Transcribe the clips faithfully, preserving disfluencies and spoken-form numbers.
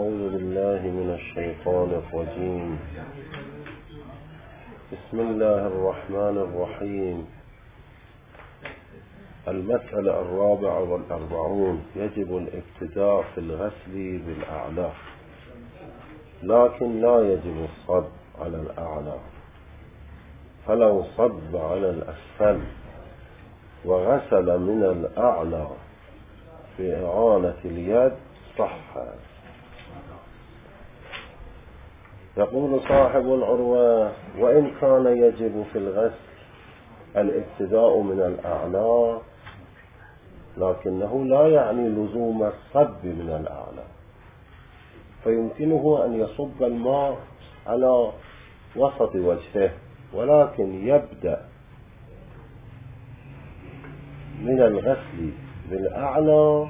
أعوذ بالله من الشيطان الرجيم. بسم الله الرحمن الرحيم. المسألة الرابعة والأربعون: يجب الابتداء في الغسل بالأعلى، لكن لا يجب الصب على الأعلى، فلو صب على الأسفل وغسل من الأعلى بإعانة اليد صح. يقول صاحب العروة: وإن كان يجب في الغسل الابتداء من الأعلى، لكنه لا يعني لزوم الصب من الأعلى، فيمكنه أن يصب الماء على وسط وجهه، ولكن يبدأ من الغسل بالأعلى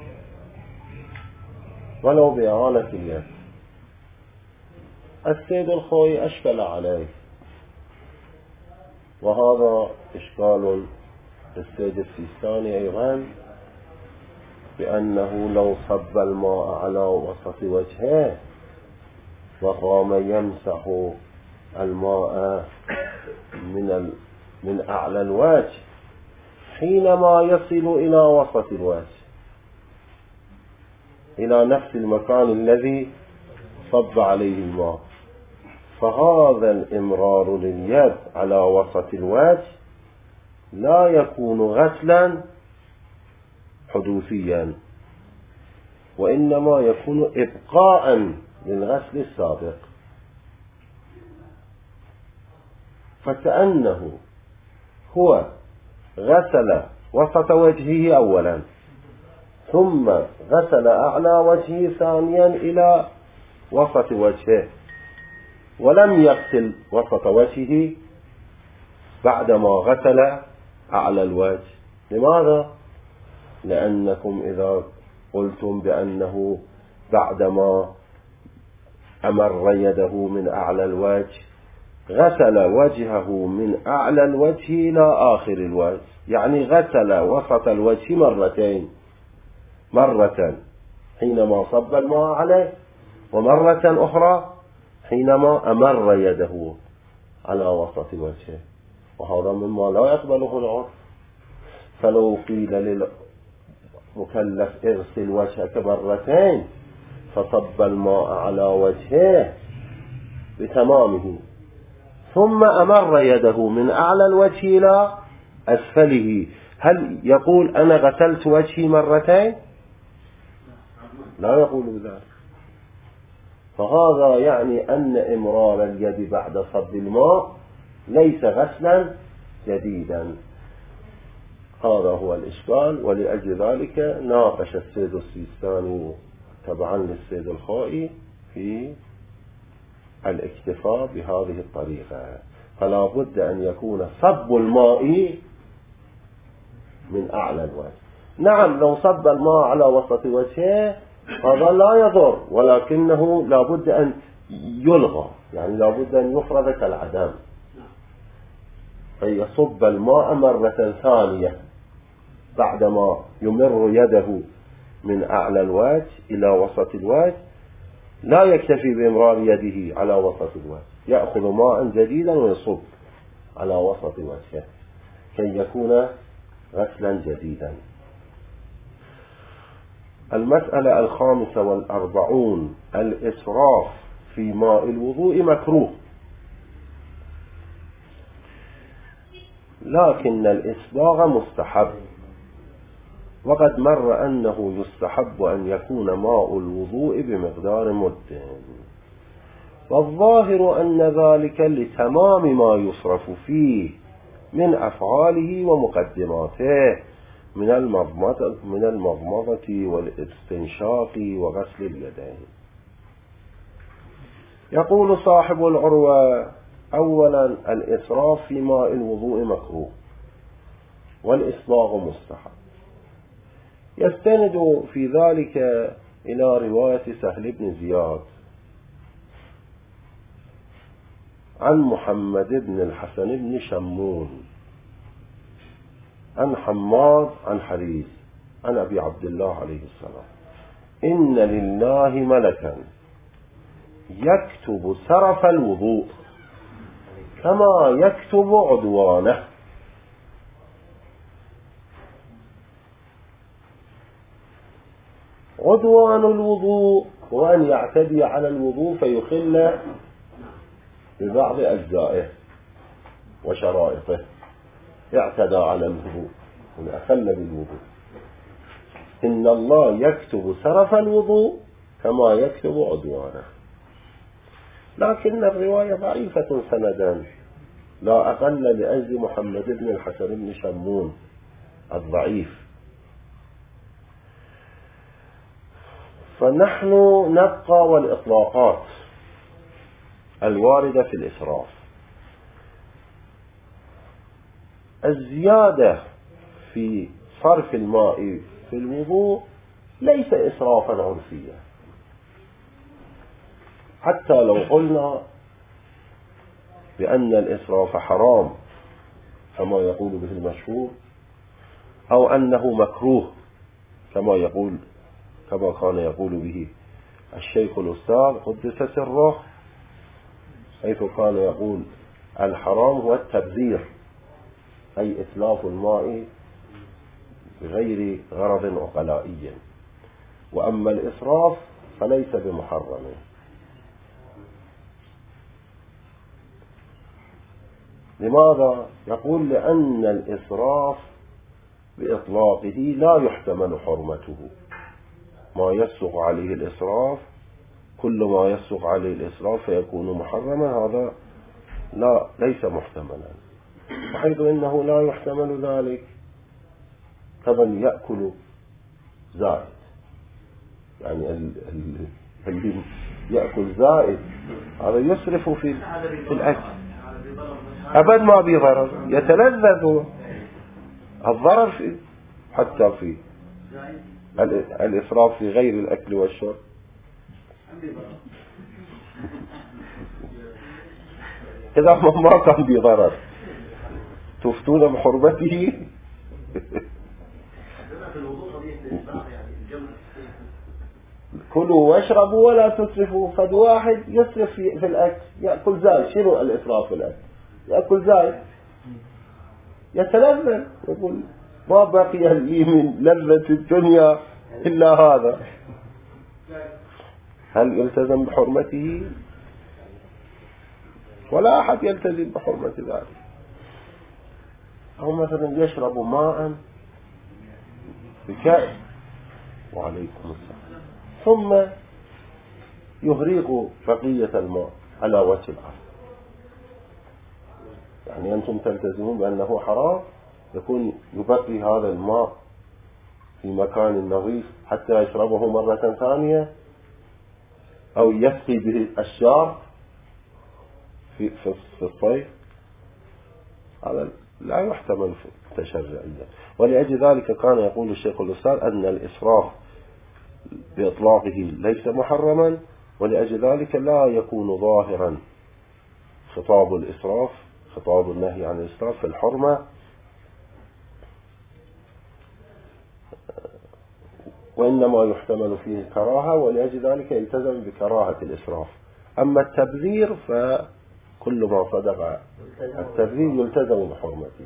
ولو بإعانة اليد. السيد الخوي أشكل عليه، وهذا إشكال السيد السيستاني أيضا، بأنه لو صب الماء على وسط وجهه وقام يمسح الماء من من أعلى الوجه، حينما يصل إلى وسط الوجه إلى نفس المكان الذي صب عليه الماء، فهذا الإمرار لليد على وسط الوجه لا يكون غسلا حدوثيا، وإنما يكون إبقاء للغسل السابق، فكأنه هو غسل وسط وجهه أولا، ثم غسل أعلى وجهه ثانيا إلى وسط وجهه، ولم يغسل وسط وجهه بعدما غسل أعلى الوجه. لماذا؟ لأنكم إذا قلتم بأنه بعدما أمر يده من أعلى الوجه غسل وجهه من أعلى الوجه إلى آخر الوجه، يعني غسل وسط الوجه مرتين، مرة حينما صب الماء عليه، ومرة أخرى حينما أمر يده على وسط وجهه، وهذا مما لا يقبله العرف. فلو قيل للمكلف اغسل وجهك مرتين فصب الماء على وجهه بتمامه، ثم أمر يده من أعلى الوجه إلى أسفله، هل يقول أنا غسلت وجهي مرتين؟ لا يقول ذلك. فهذا يعني أن إمرار اليد بعد صب الماء ليس غسلا جديدا. هذا هو الإشكال، ولأجل ذلك ناقش السيد السيستاني تبعا للسيد الخوئي في الاكتفاء بهذه الطريقة، فلا بد أن يكون صب الماء من أعلى الوجه. نعم، لو صب الماء على وسط وجهه هذا لا يضر، ولكنه لا بد أن يلغى، يعني لا بد أن يفرض كالعدم، فيصب الماء مرة ثانية بعدما يمر يده من أعلى الوجه إلى وسط الوجه، لا يكتفي بإمرار يده على وسط الوجه، يأخذ ماء جديدا ويصب على وسط وجهه كي يكون غسلا جديدا. المسألة الخامسة والأربعون: الإسراف في ماء الوضوء مكروه، لكن الإسباغ مستحب، وقد مر أنه يستحب أن يكون ماء الوضوء بمقدار مد، والظاهر أن ذلك لتمام ما يصرف فيه من أفعاله ومقدماته من المضمضة من المضمضة والاستنشاق وغسل اليدين. يقول صاحب العروة: أولا، الإسراف في ماء الوضوء مكروه، والإسباغ مستحب. يستند في ذلك إلى رواية سهل بن زياد عن محمد بن الحسن بن شمون عن حماد عن حريث عن أبي عبد الله عليه السلام: إن لله ملكا يكتب سرف الوضوء كما يكتب عدوانه. عدوان الوضوء هو أن يعتدي على الوضوء فيخل ببعض أجزائه وشرائطه، اعتدى على الوضوء أخل بالوضوء. إن الله يكتب سرف الوضوء كما يكتب عدوانه. لكن الرواية ضعيفة سندا، لا أقل لأجل محمد بن الحسن بن شمون الضعيف. فنحن نبقى والإطلاقات الواردة في الإسراف. الزيادة في صرف الماء في الوضوء ليس إسرافا عرفيا، حتى لو قلنا بأن الإسراف حرام كما يقول به المشهور، أو أنه مكروه كما يقول كما كان يقول به الشيخ الأستاذ قدس سره، حيث كان يقول الحرام هو التبذير، أي إتلاف الماء بغير غرض عقلائي، وأما الإسراف فليس بمحرم. لماذا؟ يقول لأن الإسراف بإطلاقه لا يحتمل حرمته. ما يسوق عليه الإسراف، كل ما يسوق عليه الإسراف فيكون محرما، هذا لا ليس محتملا. وحيث إنه لا يحتمل ذلك كمن يأكل زائد، يعني اللي يأكل زائد هذا يسرف في في الأكل، أبد ما به ضرر، يتلذذ. الضرر في حتى في الإسراف في غير الأكل والشرب. إذا ما كان بضرر تفتون بحرمته. كلوا واشربوا ولا تسرفوا. فد واحد يسرف في الأكل، يأكل زايد. شنو الإسراف في الأكل؟ يأكل زايد يتلذذ، يقول ما بقي لي من لذة الدنيا إلا هذا. هل يلتزم بحرمته؟ ولا أحد يلتزم بحرمة ذلك. أو مثلا يشرب ماء بكأس وعليكم السلام، ثم يهريق بقية الماء على وجه الأرض. يعني أنتم تلتزمون بأنه حرام، يكون يبقي هذا الماء في مكان نظيف حتى يشربه مرة ثانية، أو يسقي به الشار في في الصيف. هذا لا يحتمل تشريعيا. ولأجل ذلك كان يقول الشيخ الأستاذ أن الإسراف بإطلاقه ليس محرما، ولأجل ذلك لا يكون ظاهرا خطاب الإسراف، خطاب النهي عن الإسراف في الحرمة، وإنما يحتمل فيه الكراهة، ولأجل ذلك يلتزم بكراهة الإسراف. أما التبذير فكل ما صدق التبذير يلتزم بحرمته.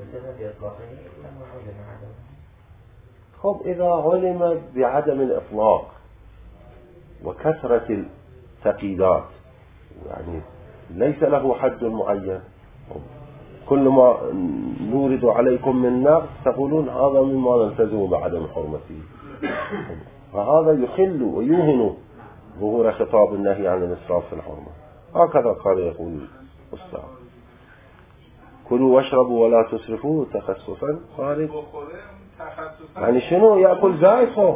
خب إذا علم بعدم الإطلاق وكثرة التقييدات، يعني ليس له حد معين، كل ما نورد عليكم من نقص تقولون هذا مما نلتزم بعدم حرمته، فهذا يخل ويوهن ظهور خطاب النهي عن الإسراف في الحرمة. هكذا قال يقول الأستاذ: كلوا واشربوا ولا تسرفوا تخصصا خارج. يعني شنو يأكل زائد؟ خو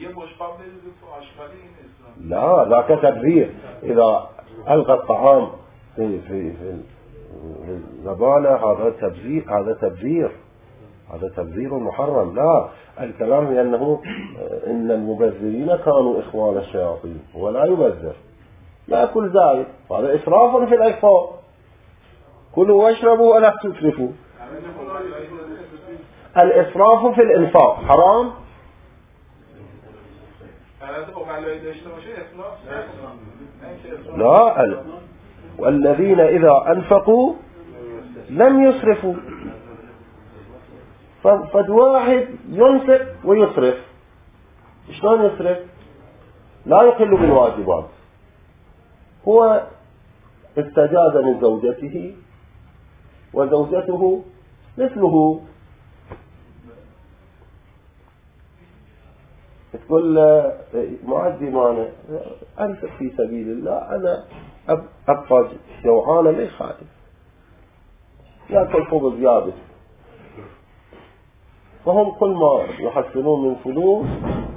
لا ذاك تبذير. إذا ألقى الطعام في في في الزبالة هذا تبذير، هذا تبذير هذا تبذير محرم. لا، الكلام لأنه إن المبذرين كانوا إخوان الشياطين، ولا يبذر، يأكل زائد، هذا إسراف في الإنفاق. كلوا واشربوا ولا تسرفوا. الإسراف في الإنفاق حرام. لا، والذين إذا أنفقوا لم يسرفوا. فالواحد ينفق ويسرف. شلون يسرف؟ لا يقل بالواجبات. هو استجاد من زوجته وزوجته مثله، تقول معدي مانع أنفق في سبيل الله، أنا أبقى جوعانا ما يخالف، يأكل خبز يابس. فهم كل ما يحصلون من فلوس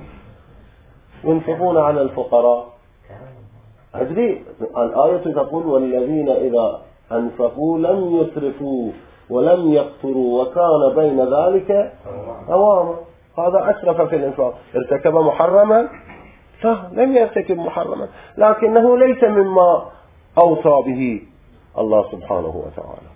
ينفقون على الفقراء. أدري الآية تقول والذين إذا أنفقوا لم يسرفوا ولم يقتروا وكان بين ذلك قواما. هذا أسرف في الإنفاق. ارتكب محرما؟ لا، لم يرتكب محرما، لكنه ليس مما أوصى به الله سبحانه وتعالى.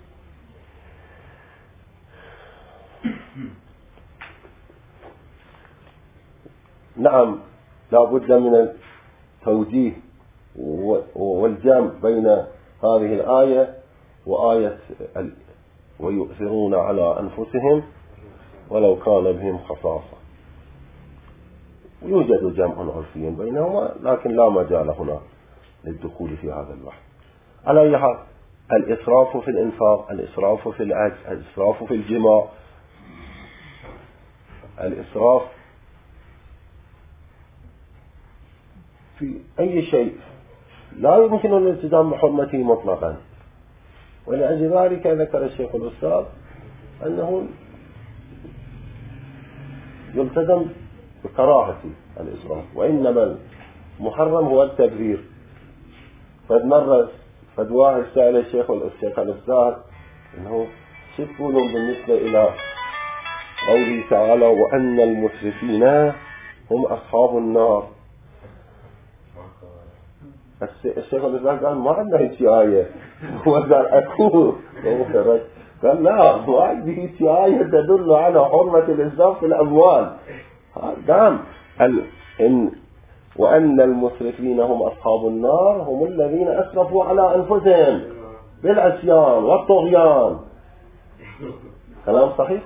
نعم، لا بد من التوجيه والجمع بين هذه الآية وآية ويؤثرون على أنفسهم ولو كان بهم خصاصة. يوجد جمع عرفي بينهما، لكن لا مجال هنا للدخول في هذا البحث. على أي حال، الإسراف في الإنفاق، الإسراف في الأكل، الإسراف في الجماع، الإسراف في أي شيء لا يمكن الالتزام بحرمته مطلقا. ولأجل ذلك ذكر الشيخ الأستاذ أنه يلتزم بكراهة الإسراف، وإنما المحرم هو التبذير. فد مرة فد واحد سأل الشيخ الشيخ الأستاذ أنه شو تقولون بالنسبة إلى قوله تعالى وأن المسرفين هم أصحاب النار؟ الشيخ الأستاذ قال ما عندنا هيك آية. هو قال أكو، قال لا، ما عندي هيك آية تدل على حرمة الإسراف في الأموال. نعم، إن وأن المسرفين هم أصحاب النار هم الذين أسرفوا على أنفسهم بالعصيان والطغيان. كلام صحيح.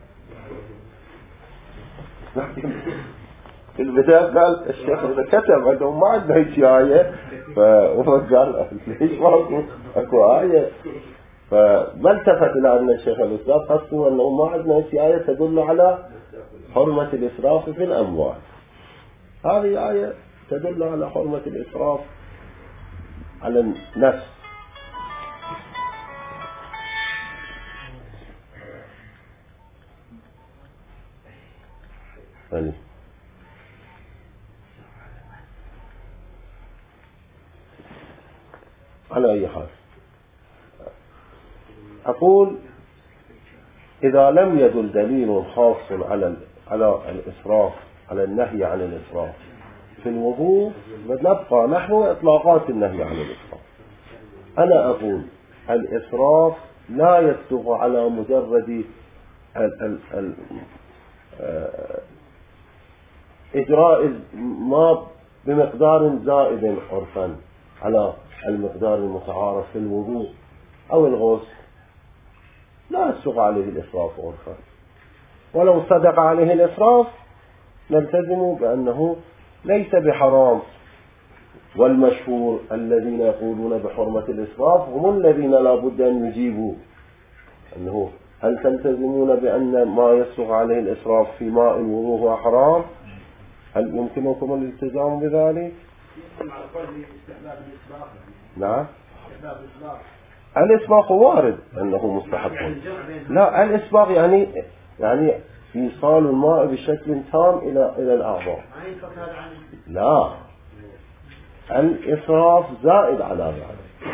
في البداية قال الشيخ إذا كتب عندهم ما عندنا هيك آية، فقال ليش ما أكو آية؟ فما التفت إلى أن الشيخ الأستاذ قصده أنه ما عندنا هيك آية تدل على حرمة الإسراف في الأموال. هذه آية تدل على حرمة الإسراف على النفس. ثاني على أي حال أقول إذا لم يدل دليل خاص على على الإسراف، على النهي عن الإسراف في الوضوء، نبقى نحو إطلاقات النهي عن الإسراف. أنا أقول الإسراف لا يصدق على مجرد ال ال ال إجراء ما بمقدار زائد عرفا على المقدار المتعارف في الوضوء أو الغسل، لا يصدق عليه الإسراف عرفا. ولو صدق عليه الإسراف نلتزم بأنه ليس بحرام. والمشهور الذين يقولون بحرمة الإسراف هم الذين لا بد أن يجيبوا أنه هل تلتزمون بأن ما يصدق عليه الإسراف في ماء الوضوء هو حرام؟ هل يمكنكم الالتزام بذلك؟ نعم، الإسباغ وارد أنه مستحب. لا، الإسباغ يعني يعني إيصال الماء بشكل تام إلى إلى الأعضاء. لا، الإسراف زائد على ذلك.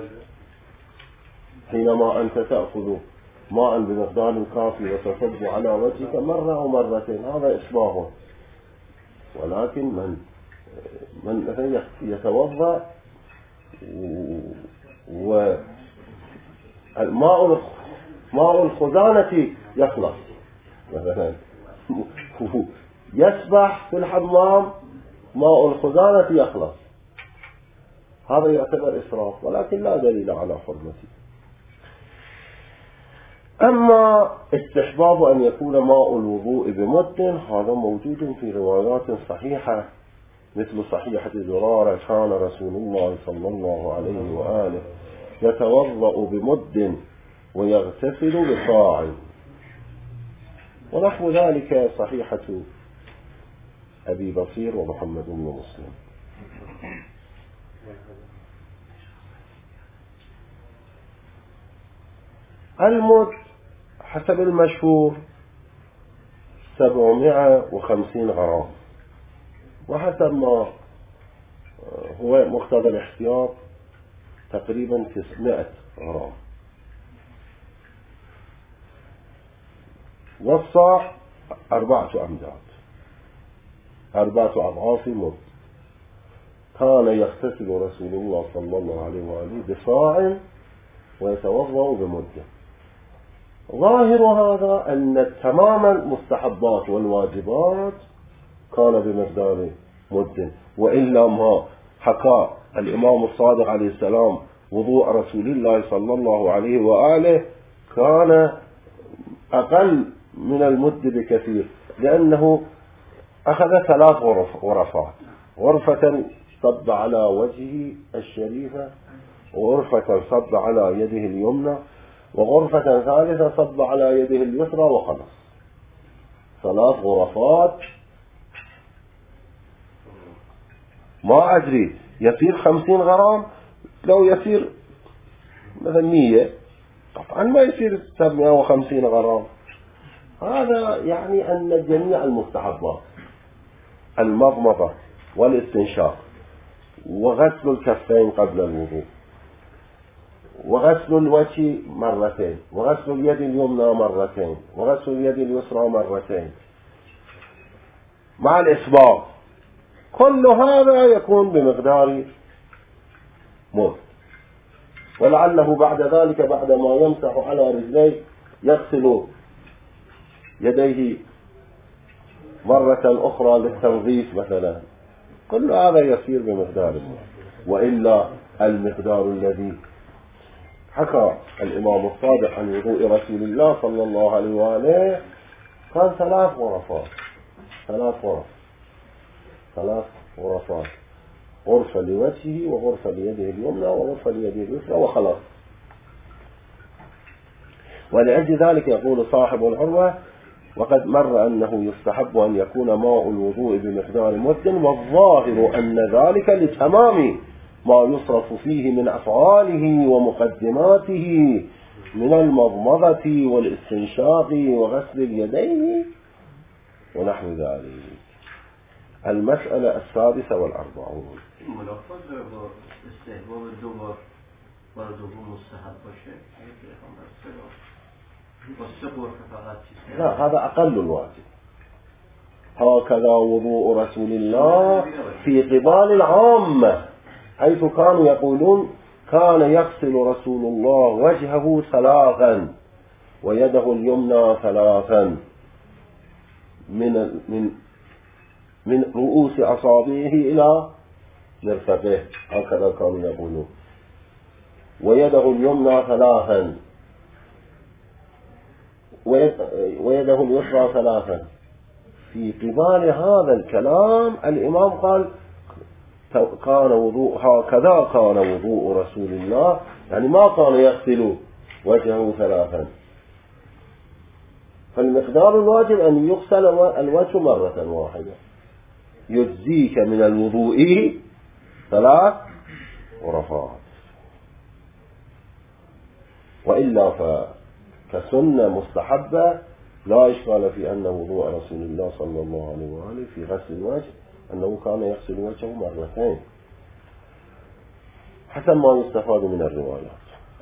حينما أنت تأخذ ماء بمقدار كافي وتصب على وجهك مرة أو مرتين، هذا إسباغ. ولكن من من يتوضأ والماء ماء الخزانة يخلص، مثلا يسبح في الحمام ماء الخزانة يخلص، هذا يعتبر إسراف، ولكن لا دليل على حرمته. أما استحباب أن يكون ماء الوضوء بمد، هذا موجود في روايات صحيحة، مثل صحيحة زرارة: كان رسول الله صلى الله عليه وآله يتوضأ بمد ويغتسل بصاع، ونحو ذلك صحيحة أبي بصير ومحمد بن مسلم. المد حسب المشهور سبعمائة وخمسين غرام، وحسب ما هو مقتضى الاحتياط تقريبا تسعمائة غرام. والصاع أربعة أمداد، أربعة أضعاف مد. كان يغتسل رسول الله صلى الله عليه وآله بصاع ويتوضأ بمده. ظاهر هذا أن تمام المستحبات والواجبات كان بمقدار مد، وإلا ما حكى الإمام الصادق عليه السلام وضوء رسول الله صلى الله عليه وآله كان أقل من المد بكثير، لأنه أخذ ثلاث غرف غرفات: غرفة صب على وجهه الشريفة، وغرفة صب على يده اليمنى، وغرفة ثالثة صب على يده اليسرى، وخلص ثلاث غرفات. ما أدري يصير خمسين غرام، لو يصير مثلا مية طبعا ما يصير سبعمائة وخمسين غرام. هذا يعني أن جميع المستحبات، المضمضة والاستنشاق وغسل الكفين قبل الوضوء وغسل الوجه مرتين وغسل اليد اليمنى مرتين وغسل اليد اليسرى مرتين مع الإسباغ، كل هذا يكون بمقدار مد. ولعله بعد ذلك بعدما يمسح على رجليه يغسل يديه مرة أخرى للتنظيف مثلا، كل هذا يصير بمقدار مد. وإلا المقدار الذي حكى الإمام الصادق عن وضوء رسول الله صلى الله عليه وآله كان ثلاث غرفات ثلاث غرف ثلاث غرفات غرفة لوجهه وغرفة ليده اليمنى وغرفة ليده اليسرى، وخلاص. ولأجل ذلك يقول صاحب العروة: وقد مر أنه يستحب أن يكون ماء الوضوء بمقدار مد، والظاهر أن ذلك لتمام ما يصرف فيه من أفعاله ومقدماته من المضمضة والاستنشاق وغسل اليدين ونحو ذلك. المسألة السادسة والأربعون. ملحوظ استحباب الدبر برضه مستحب باشه؟ لا، هذا أقل الواجب. هكذا وضوء رسول الله في قبال العامة، حيث كانوا يقولون: كان يغسل رسول الله وجهه ثلاثا ويده اليمنى ثلاثا من من من رؤوس أصابعه إلى مرفقه، هكذا كانوا يقولون، ويده اليمنى ثلاثا ويده اليسرى ثلاثا. في قبال هذا الكلام الإمام قال: كان وضوء هكذا كان وضوء رسول الله، يعني ما كان يغسل وجهه ثلاثا. فالمقدار الواجب أن يغسل الوجه مرة واحدة، يجزيك من الوضوء ثلاث غرفات. وإلا فكسنة مستحبة لا إشكال في أن وضوء رسول الله صلى الله عليه وآله في غسل الوجه أنه كان يغسل وجهه مرتين، حسب ما يستفاد من الروايات.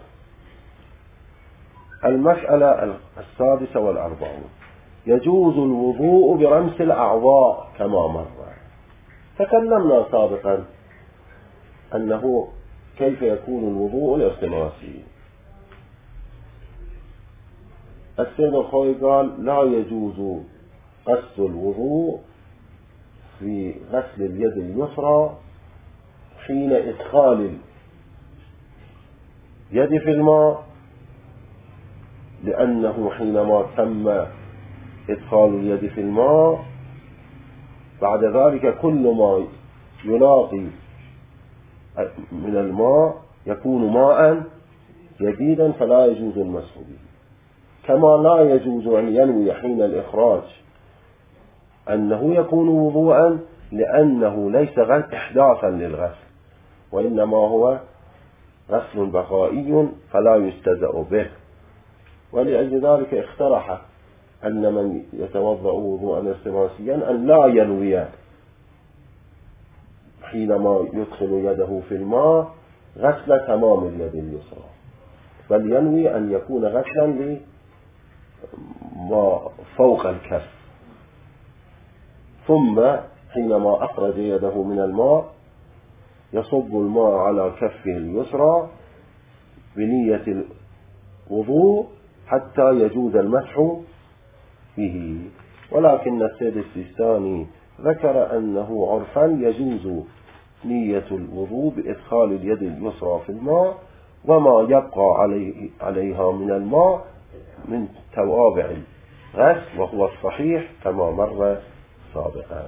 المسألة السادسة والأربعون: يجوز الوضوء برمس الأعضاء كما مر. تكلمنا سابقا أنه كيف يكون الوضوء الارتماسي. السيد الخوي قال: لا يجوز غسل الوضوء في غسل اليد اليسرى حين إدخال اليد في الماء، لأنه حينما تم إدخال اليد في الماء بعد ذلك كل ما يلاقي من الماء يكون ماء جديدا فلا يجوز المسح به، كما لا يجوز أن ينوي حين الإخراج أنه يكون وضوءا، لأنه ليس إحداثا للغسل، وإنما هو غسل بقائي فلا يستدأ به. ولأجل ذلك اقترح أن من يتوضأ وضوءا التماسيا أن لا ينوي حينما يدخل يده في الماء غسل تمام اليد اليسرى، بل ينوي أن يكون غسلا لما فوق الكف، ثم حينما أخرج يده من الماء يصب الماء على كفه اليسرى بنية الوضوء حتى يجوز المسح به. ولكن السيد السيستاني ذكر أنه عرفا يجوز نية الوضوء بإدخال اليد اليسرى في الماء، وما يبقى عليه عليها من الماء من توابع الغسل، وهو الصحيح كما مر سابقا.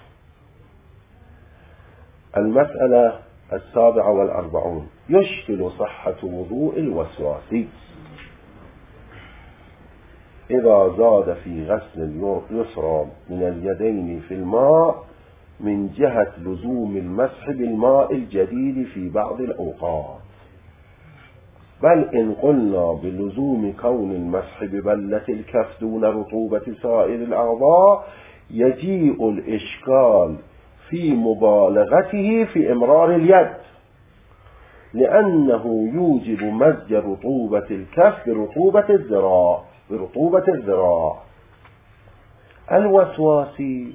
المسألة السابعة والأربعون: يشكل صحة وضوء الوسواسي إذا زاد في غسل اليسرى من اليدين في الماء من جهة لزوم المسح بالماء الجديد في بعض الأوقات، بل إن قلنا بلزوم كون المسح ببلة الكف دون رطوبة سائر الأعضاء يجيء الإشكال في مبالغته في إمرار اليد، لأنه يوجب مزج رطوبة الكف برطوبة الذراع برطوبة الذراع. الوسواسي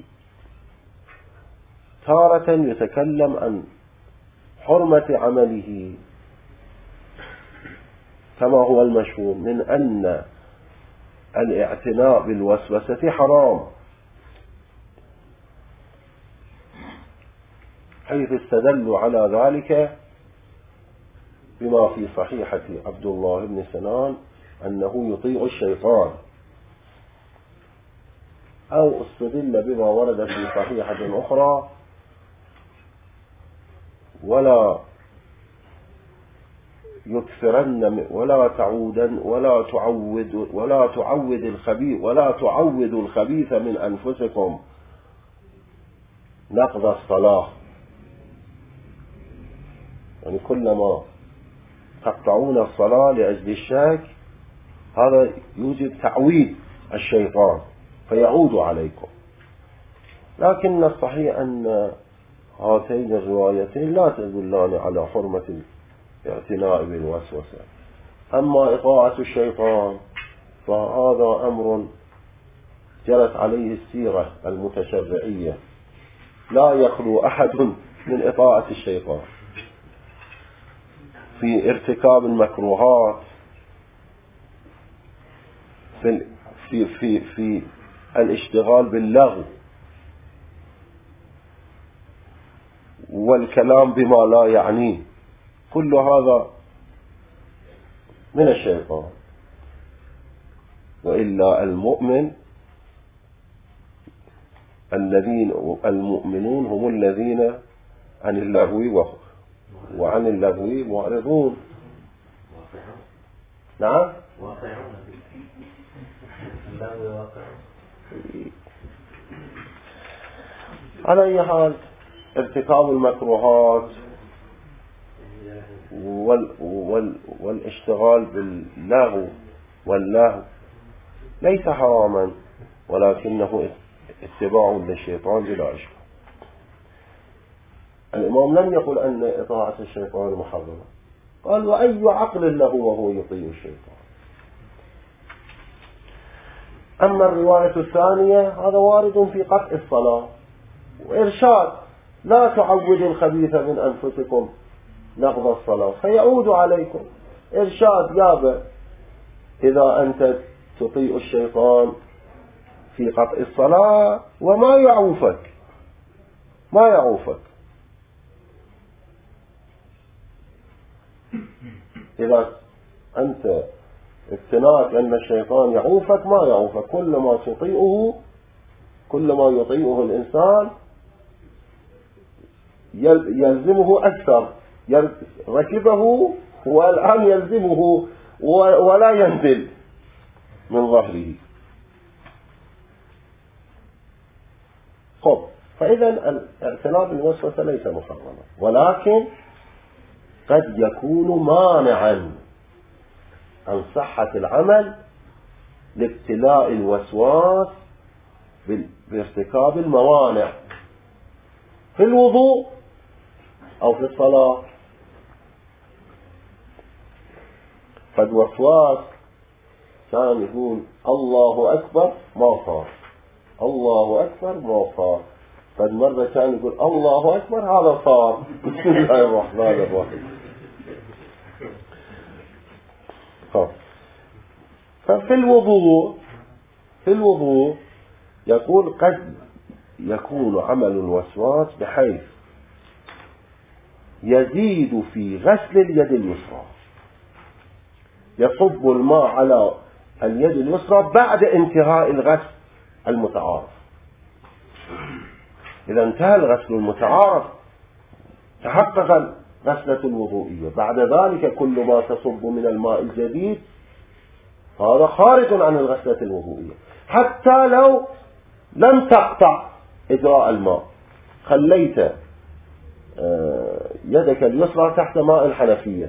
تارة يتكلم عن حرمة عمله كما هو المشهور من أن الاعتناء بالوسوسة حرام، حيث استدلوا على ذلك بما في صحيحة عبد الله بن سنان أنه يطيع الشيطان، أو استدل بما ورد في صحيحة أخرى: ولا يكثرن ولا تعودن ولا تعود ولا تعود الخبيث ولا تعود الخبيث من أنفسكم نقض الصلاة. يعني كلما تقطعون الصلاة لأجل الشك هذا يوجب تعويد الشيطان فيعود عليكم. لكن الصحيح أن هاتين الروايتين لا تدلان على حرمة الاعتناء بالوسوسة. أما إطاعة الشيطان فهذا أمر جرت عليه السيرة المتشرعية، لا يخلو أحد من إطاعة الشيطان في ارتكاب المكروهات، في في في في الاشتغال باللغو والكلام بما لا يعنيه، كل هذا من الشيطان. وإلا المؤمن الذين المؤمنون هم الذين عن اللغو وعن اللغو معرضون. نعم على أي حال ارتكاب المكروهات وال وال والاشتغال باللغو واللهو ليس حراما، ولكنه اتباع للشيطان بلا إشكال. الإمام لم يقل أن إطاعة الشيطان محرمة، قال: وأي عقل له وهو يطيع الشيطان. أما الرواية الثانية هذا وارد في قطع الصلاة وإرشاد: لا تعودوا الخبيث من أنفسكم نقض الصلاة فيعود عليكم. إرشاد يابا إذا أنت تطيع الشيطان في قطع الصلاة وما يعوفك ما يعوفك إذا أنت اقتنعت أن الشيطان يعوفك، ما يعوفك، كل ما تطيئه كل ما يطيئه الإنسان يلزمه أكثر، ركبه والآن يلزمه ولا ينزل من ظهره. خب، فإذا الاعتناء بالوسوسة ليس محرما، ولكن قد يكون مانعا عن صحة العمل لابتلاء الوسواس بارتكاب الموانع في الوضوء أو في الصلاة. قد وسواس كان يقول الله أكبر ما صار، الله أكبر ما صار، قد مرة كان يقول الله أكبر هذا صار. بسم الله الرحمن الرحيم. ففي الوضوء في الوضوء يقول قد يكون عمل الوسواس بحيث يزيد في غسل اليد اليسرى، يصب الماء على اليد اليسرى بعد انتهاء الغسل المتعارف. إذا انتهى الغسل المتعارف تحقق غسلة الوضوئية، بعد ذلك كل ما تصب من الماء الجديد هذا خارج عن الغسلة الوضوئية، حتى لو لم تقطع إجراء الماء، خليت يدك اليسرى تحت ماء الحنفية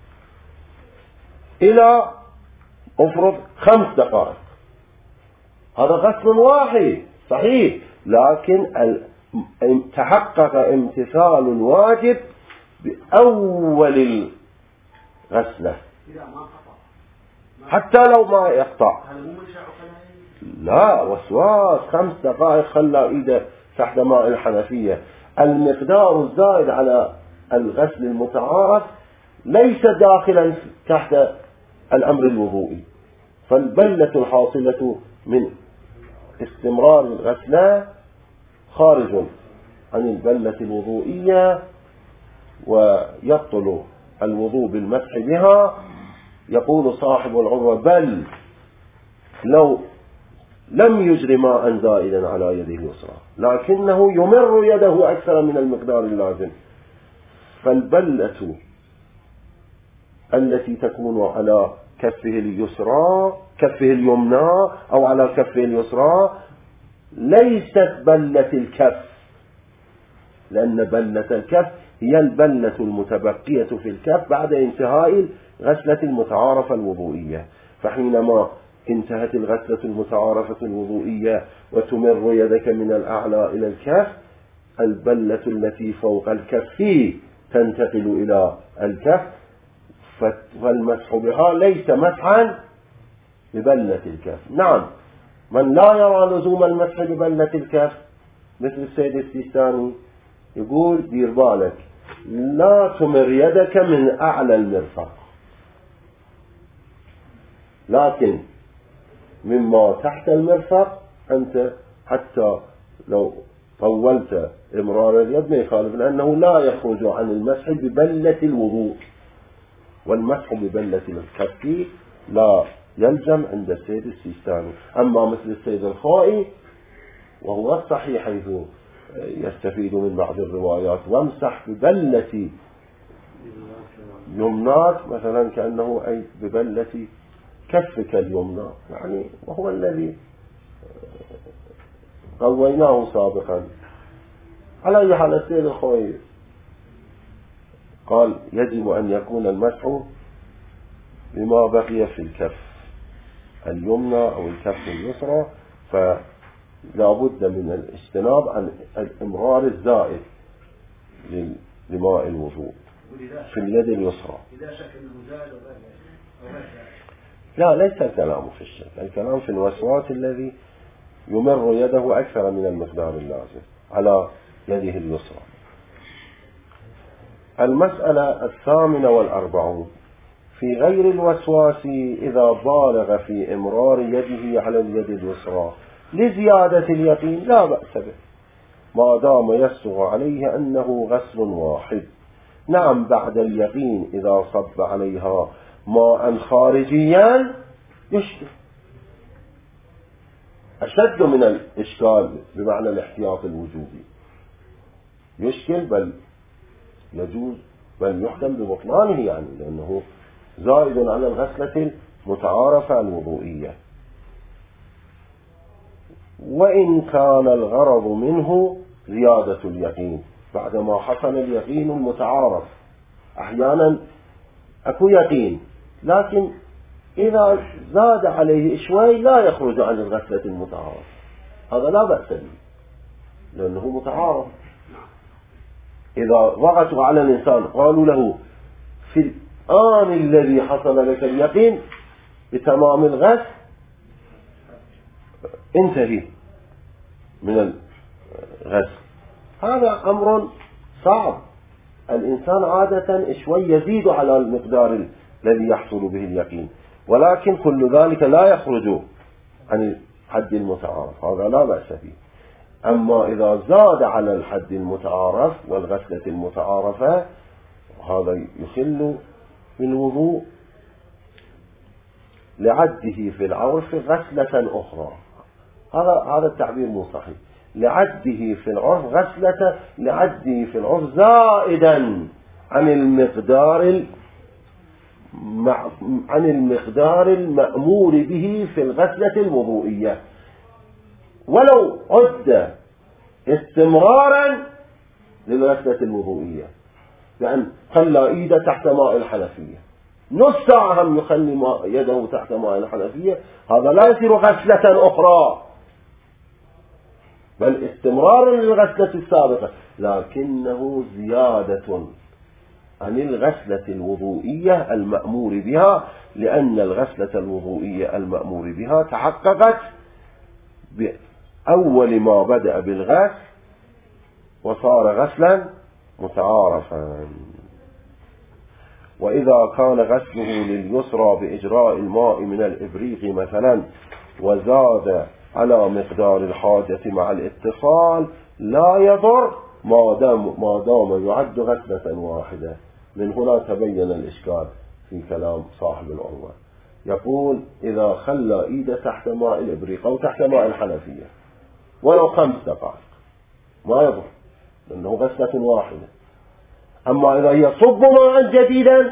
إلى أفرض خمس دقائق، هذا غسل واحد صحيح، لكن تحقق امتثال الواجب بأول الغسلة حتى لو ما يقطع. لا، وسواس خمس دقائق خلى إيده تحت ماء الحنفية، المقدار الزائد على الغسل المتعارف ليس داخلا تحت الأمر الوضوئي، فالبلة الحاصلة من استمرار الغسلة خارج عن البلة الوضوئية ويبطل الوضوء بالمسح بها. يقول صاحب العروة بل لو لم يجر ماء زائدا على يده اليسرى لكنه يمر يده أكثر من المقدار اللازم، فالبلة التي تكون على كفه اليسرى كفه اليمنى أو على كفه اليسرى ليست بلة الكف، لأن بلة الكف هي البلة المتبقية في الكف بعد انتهاء الغسلة المتعارفة الوضوئية. فحينما انتهت الغسلة المتعارفة الوضوئية وتمر يدك من الأعلى إلى الكف، البلة التي فوق الكف تنتقل إلى الكف، فالمسح بها ليس مسحا ببلة الكف. نعم، من لا يرى لزوم المسح ببلة الكف مثل السيد السيستاني يقول دير بالك لا تمر يدك من أعلى المرفق، لكن مما تحت المرفق أنت حتى لو طولت إمرار اليد ما يخالف، لأنه لا يخرج عن المسح ببلة الوضوء، والمسح ببلة الكف لا يلزم عند السيد السيستاني. أما مثل السيد الخائي وهو الصحيح حيث يستفيد من بعض الروايات وامسح ببلة يمناك مثلا كأنه أي ببلة كفك اليمنى، يعني وهو الذي قويناه سابقا. على أي حال السيد الخوي قال يجب أن يكون المسح بما بقي في الكف اليمنى أو الكف اليسرى، فلا بد من الاجتناب عن الإمرار الزائد لماء الوضوء في اليد اليسرى. لا، ليس الكلام في الشك، الكلام في الوسواس الذي يمر يده أكثر من المقدار اللازم على يده اليسرى. المسألة الثامنة والأربعون في غير الوسواس إذا بالغ في إمرار يده على اليد اليسرى لزيادة اليقين لا بأس به ما دام يسغ عليه أنه غسل واحد، نعم بعد اليقين إذا صب عليها ماء خارجيا يشكل، أشد من الإشكال بمعنى الاحتياط الوجودي، يشكل بل يجوز بل يحكم ببطلانه، يعني لأنه زائد على الغسلة المتعارفة الوضوئية. وإن كان الغرض منه زيادة اليقين بعدما حصل اليقين المتعارف، أحيانا أكو يقين لكن إذا زاد عليه شوي لا يخرج عن الغسلة المتعارف، هذا لا بأس به لأنه متعارف. إذا ضغطوا على الإنسان قالوا له في الآن الذي حصل لك اليقين بتمام الغسل انتهي من الغسل، هذا أمر صعب. الإنسان عادة شوي يزيد على المقدار الذي يحصل به اليقين، ولكن كل ذلك لا يخرج عن الحد المتعارف، هذا لا بأس به. أما إذا زاد على الحد المتعارف والغسلة المتعارفة هذا يخل بالوضوء لعده في العرف غسلة أخرى، هذا هذا التعبير مو صحيح، لعده في العرف غسلة، لعده في العرف زائدا عن المقدار مع عن المقدار المأمور به في الغسلة الوضوئية، ولو عد استمرارا للغسلة الوضوئية، يعني خلى ايده تحت ماء الحنفية نص ساعة هم يخلي يده تحت ماء الحنفية، هذا لا يصير غسلة أخرى بل استمرار للغسلة السابقة، لكنه زيادة عن الغسلة الوضوئية المأمور بها، لأن الغسلة الوضوئية المأمور بها تحققت بأول ما بدأ بالغسل وصار غسلا متعارفا. وإذا كان غسله لليسرى بإجراء الماء من الإبريق مثلا وزاد على مقدار الحاجة مع الاتصال لا يضر ما دام ما دام يعد غسلة واحدة. من هنا تبين الإشكال في كلام صاحب العروة، يقول إذا خلى إيده تحت ماء الإبريق أو تحت ماء الحنفية ولو خمس دقائق ما يضر لأنه غسلة واحدة، أما إذا يصب ماء جديدا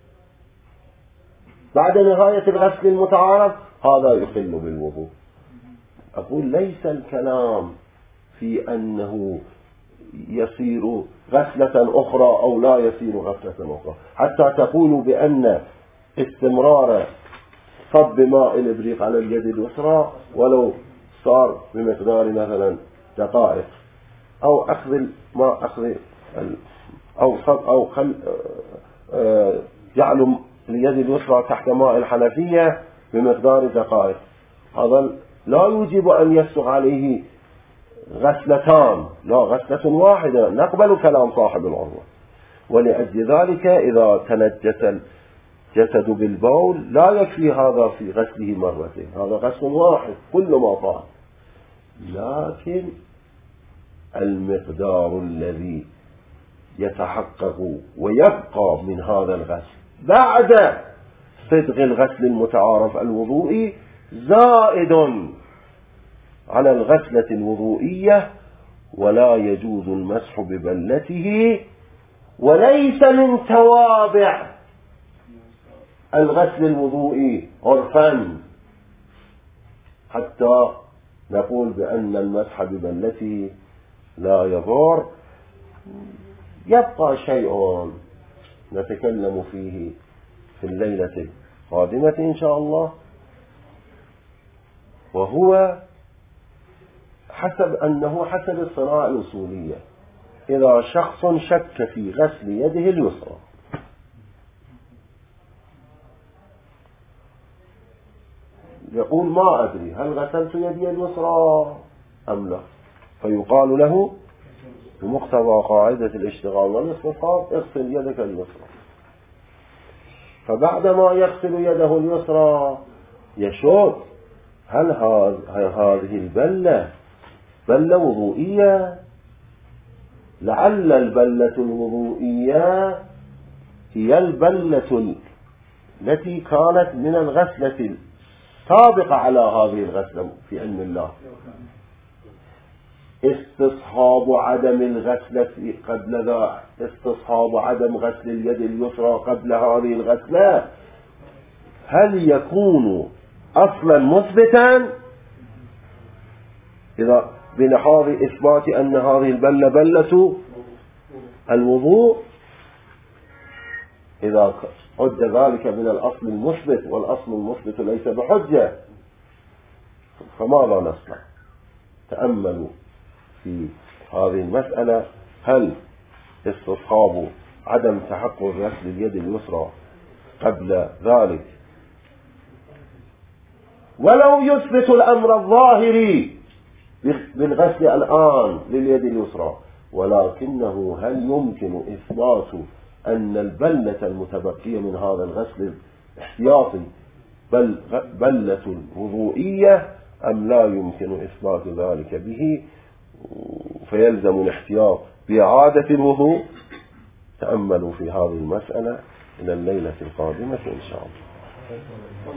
بعد نهاية الغسل المتعارف هذا يخل بالوضوء. أقول ليس الكلام في أنه يصير غسلة أخرى أو لا يصير غسلة أخرى، حتى تقولوا بأن استمرار صب ماء الإبريق على اليد اليسرى ولو صار بمقدار مثلا دقائق أو أخذ الماء أخذ أو صب أو خل جعلوا اليد اليسرى تحت ماء الحنفية بمقدار دقائق، هذا لا يوجب أن يسبق عليه غسلتان، لا غسلة واحدة، نقبل كلام صاحب العروة. ولأجل ذلك إذا تنجس الجسد بالبول لا يكفي هذا في غسله مرتين، هذا غسل واحد كل ما طال، لكن المقدار الذي يتحقق ويبقى من هذا الغسل بعد صدق الغسل المتعارف الوضوئي زائد على الغسلة الوضوئية، ولا يجوز المسح ببلته، وليس من توابع الغسل الوضوئي عرفا حتى نقول بأن المسح ببلته لا يضر. يبقى شيء نتكلم فيه في الليلة القادمة إن شاء الله، وهو حسب أنه حسب الصناعة الأصولية، إذا شخص شك في غسل يده اليسرى يقول ما أدري هل غسلت يدي اليسرى أم لا، فيقال له بمقتضى قاعدة الاشتغال والاستصحاب اغسل يدك اليسرى، فبعدما يغسل يده اليسرى يشوف هل هذه البلة بلة وضوئية لعل البلة الوضوئية هي البلة التي كانت من الغسلة السابقة على هذه الغسلة في علم الله. استصحاب عدم الغسلة قبل ذا استصحاب عدم غسل اليد اليسرى قبل هذه الغسلة هل يكون أصلا مثبتا إذا بنحاظ إثبات أن هذه البلة بلة الوضوء؟ إذا عد ذلك من الأصل المثبت، والأصل المثبت ليس بحجة، فماذا نصنع؟ تأملوا في هذه المسألة. هل استصحاب عدم تحقق غسل اليد اليسرى قبل ذلك ولو يثبت الأمر الظاهري بالغسل الآن لليد اليسرى، ولكنه هل يمكن إثبات أن البلة المتبقية من هذا الغسل الاحتياطي بل بلة وضوئية أم لا يمكن إثبات ذلك به، فيلزم الاحتياط بإعادة الوضوء؟ تأملوا في هذه المسألة إلى الليلة القادمة إن شاء الله.